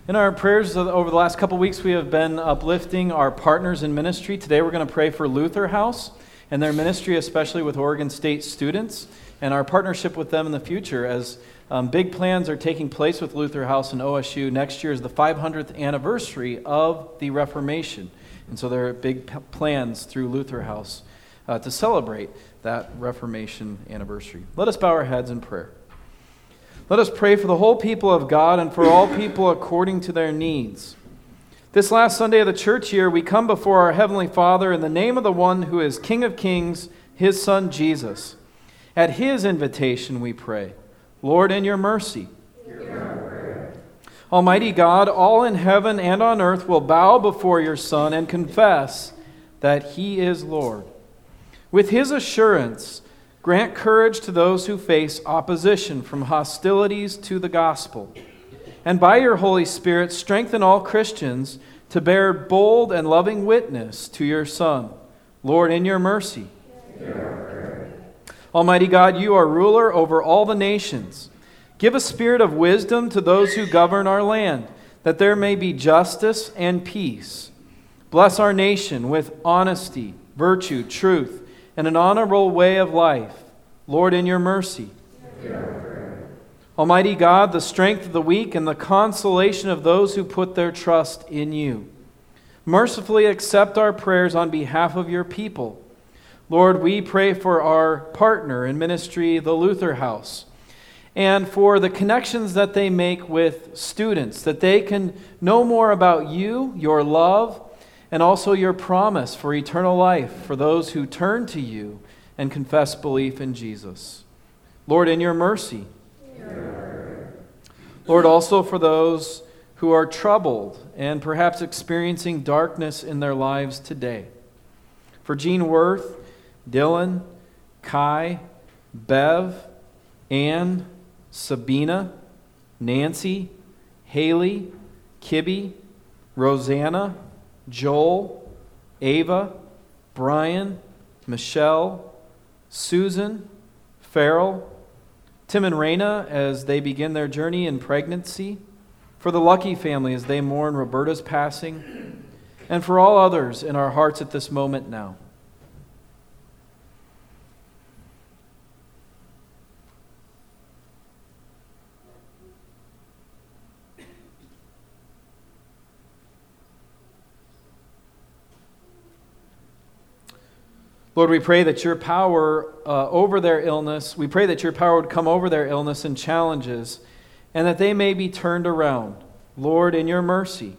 In our prayers over the last couple weeks, we have been uplifting our partners in ministry. Today we're going to pray for Luther House and their ministry, especially with Oregon State students, and our partnership with them in the future as big plans are taking place with Luther House and OSU. Next year is the 500th anniversary of the Reformation, and so there are big plans through Luther House to celebrate that Reformation anniversary. Let us bow our heads in prayer. Let us pray for the whole people of God and for all people according to their needs. This last Sunday of the church year, we come before our Heavenly Father in the name of the one who is King of Kings, His Son Jesus. At His invitation we pray, Lord, in your mercy. Almighty God, all in heaven and on earth will bow before your Son and confess that He is Lord. With His assurance, grant courage to those who face opposition from hostilities to the gospel. And by your Holy Spirit, strengthen all Christians to bear bold and loving witness to your Son. Lord, in your mercy. Almighty God, you are ruler over all the nations. Give a spirit of wisdom to those who govern our land, that there may be justice and peace. Bless our nation with honesty, virtue, truth, and an honorable way of life. Lord, in your mercy. Almighty God, the strength of the weak and the consolation of those who put their trust in you. Mercifully accept our prayers on behalf of your people. Lord, we pray for our partner in ministry, the Luther House, and for the connections that they make with students, that they can know more about you, your love, and also your promise for eternal life for those who turn to you and confess belief in Jesus. Lord, in your mercy. Lord, also for those who are troubled and perhaps experiencing darkness in their lives today. For Gene Worth, Dylan, Kai, Bev, Ann, Sabina, Nancy, Haley, Kibby, Rosanna, Joel, Ava, Brian, Michelle, Susan, Farrell, Tim and Raina as they begin their journey in pregnancy, for the Lucky family as they mourn Roberta's passing, and for all others in our hearts at this moment now. Lord, we pray that your power over their illness, we pray that your power would come over their illness and challenges, and that they may be turned around. Lord, in your mercy.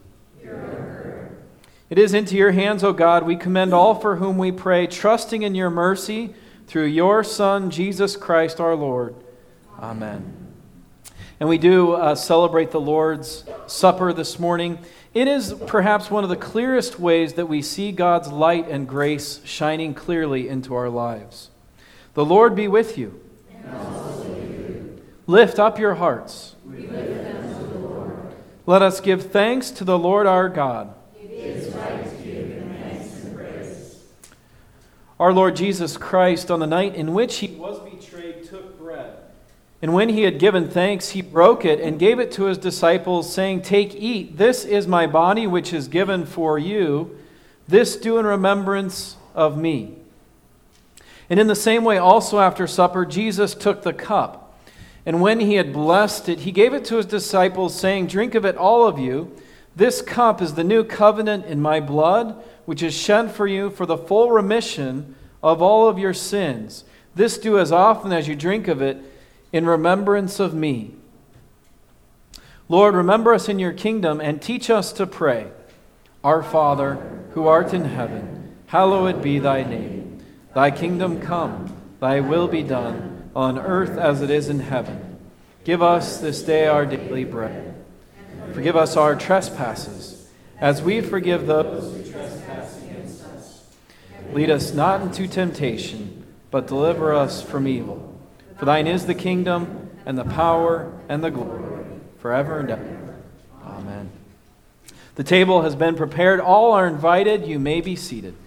It is into your hands, O God, we commend all for whom we pray, trusting in your mercy through your Son, Jesus Christ our Lord. Amen. And we do celebrate the Lord's Supper this morning. It is perhaps one of the clearest ways that we see God's light and grace shining clearly into our lives. The Lord be with you. And also with you. Lift up your hearts. We lift them to the Lord. Let us give thanks to the Lord our God. It is right to give him thanks and praise. Our Lord Jesus Christ, on the night in which he was betrayed, took bread. And when he had given thanks, he broke it and gave it to his disciples, saying, "Take, eat, this is my body which is given for you. This do in remembrance of me." And in the same way also after supper, Jesus took the cup. And when he had blessed it, he gave it to his disciples, saying, "Drink of it, all of you. This cup is the new covenant in my blood, which is shed for you for the full remission of all of your sins. This do as often as you drink of it in remembrance of me." Lord, remember us in your kingdom and teach us to pray. Our Father, who art in heaven, hallowed be thy name. Thy kingdom come, thy will be done, on earth as it is in heaven. Give us this day our daily bread. Forgive us our trespasses, as we forgive those who trespass against us. Lead us not into temptation, but deliver us from evil. For thine is the kingdom, and the power, and the glory, forever and ever. Amen. The table has been prepared. All are invited. You may be seated.